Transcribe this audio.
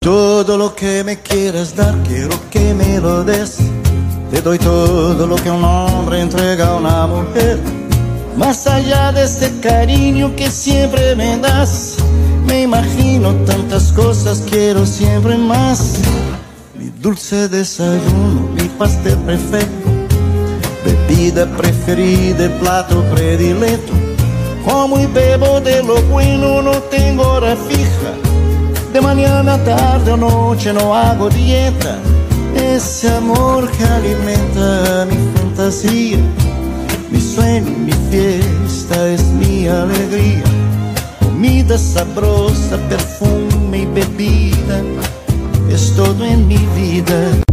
Todo lo que me quieras dar, quiero que me lo des. Te doy todo lo que un hombre entrega a una mujer. Más allá de este cariño que siempre me das, me imagino tantas cosas, quiero siempre más. Mi dulce desayuno, mi pastel perfecto, bebida preferida, plato predilecto. Como y bebo de lo bueno, no tengo hora fija. De mañana, tarde o noche no hago dieta. Ese amor que alimenta mi fantasía, mi sueño, mi fiesta es mi alegría. Comida sabrosa, perfume y bebida, es todo en mi vida.